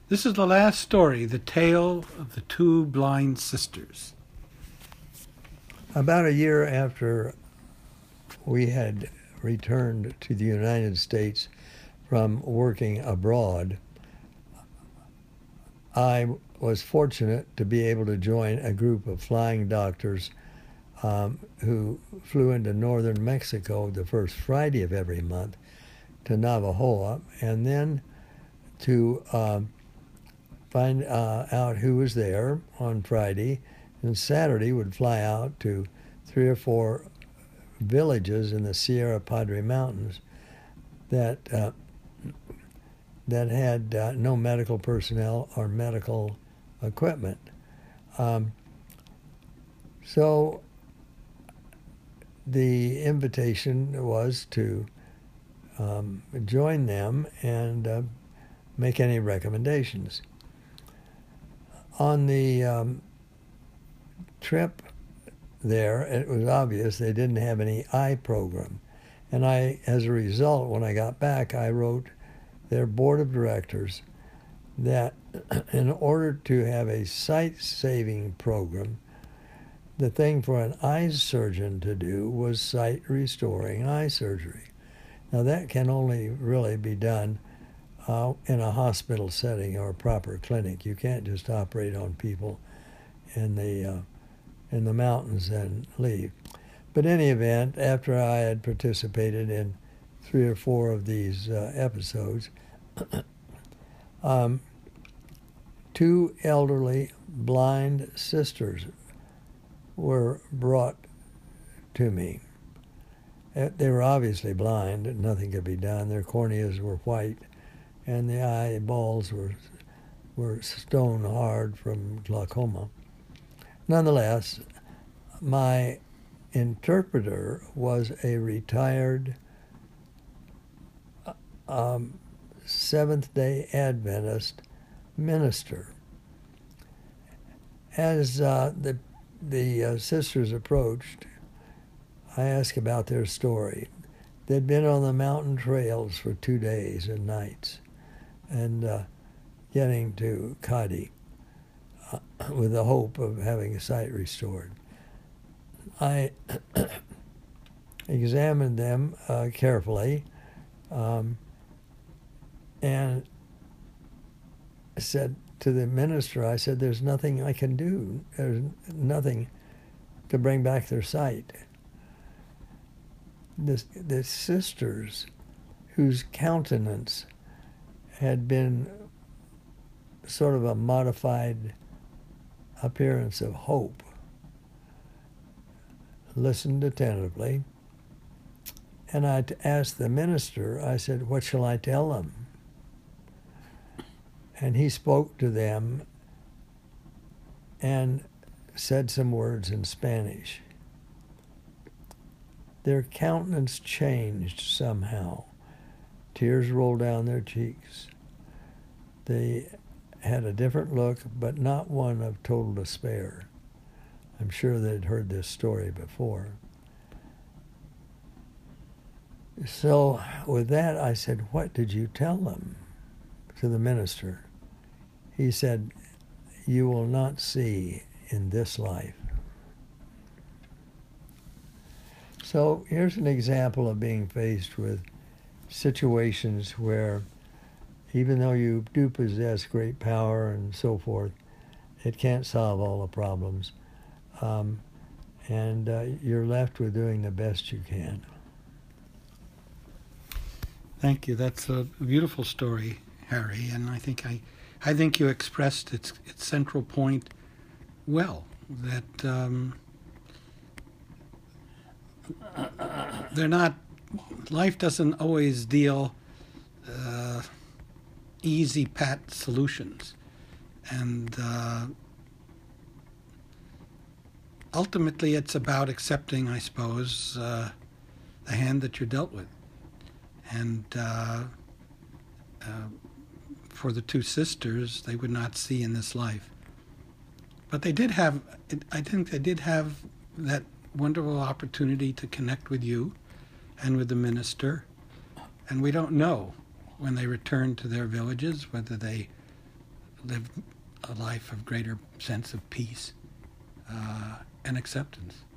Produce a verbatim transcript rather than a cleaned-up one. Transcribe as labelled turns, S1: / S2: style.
S1: This is the last story, the tale of the two blind sisters.
S2: About a year after we had returned to the United States from working abroad, I was fortunate to be able to join a group of flying doctors um, who flew into northern Mexico the first Friday of every month to Navajoa, and then to um, find uh, out who was there on Friday, and Saturday would fly out to three or four villages in the Sierra Padre Mountains that uh, that had uh, no medical personnel or medical equipment. Um, so the invitation was to um, join them and uh, make any recommendations. On the um, trip there, it was obvious they didn't have any eye program. And I, as a result, when I got back, I wrote their board of directors that in order to have a sight-saving program, the thing for an eye surgeon to do was sight-restoring eye surgery. Now that can only really be done uh, in a hospital setting or a proper clinic. You can't just operate on people in the uh, in the mountains and leave. But in any event, after I had participated in three or four of these uh, episodes, um, two elderly blind sisters were brought to me. They were obviously blind, and nothing could be done. Their corneas were white, and the eyeballs were were stone hard from glaucoma. Nonetheless, my interpreter was a retired um, Seventh-day Adventist minister. As uh, the the uh, sisters approached, I asked about their story. They'd been on the mountain trails for two days and nights, and uh, getting to Cadi uh, with the hope of having sight restored. I examined them uh, carefully um, and said to the minister, I said, there's nothing I can do. There's nothing to bring back their sight. The, the sisters, whose countenance had been sort of a modified appearance of hope, listened attentively, and I asked the minister, I said, what shall I tell them? And he spoke to them and said some words in Spanish. Their countenance changed somehow. Tears rolled down their cheeks. They had a different look, but not one of total despair. I'm sure they'd heard this story before. So with that, I said, what did you tell them? To the minister. He said, you will not see in this life. So here's an example of being faced with situations where even though you do possess great power and so forth, it can't solve all the problems. Um, and uh, you're left with doing the best you can.
S1: Thank you. That's a beautiful story, Harry, and I think I, I think you expressed its its central point well. That um, they're not. Life doesn't always deal uh, easy pat solutions, and uh, ultimately, it's about accepting, I suppose, uh, the hand that you're dealt with. And uh, uh, for the two sisters, they would not see in this life. But they did have, I think they did have that wonderful opportunity to connect with you and with the minister. And we don't know when they return to their villages whether they live a life of greater sense of peace uh, and acceptance.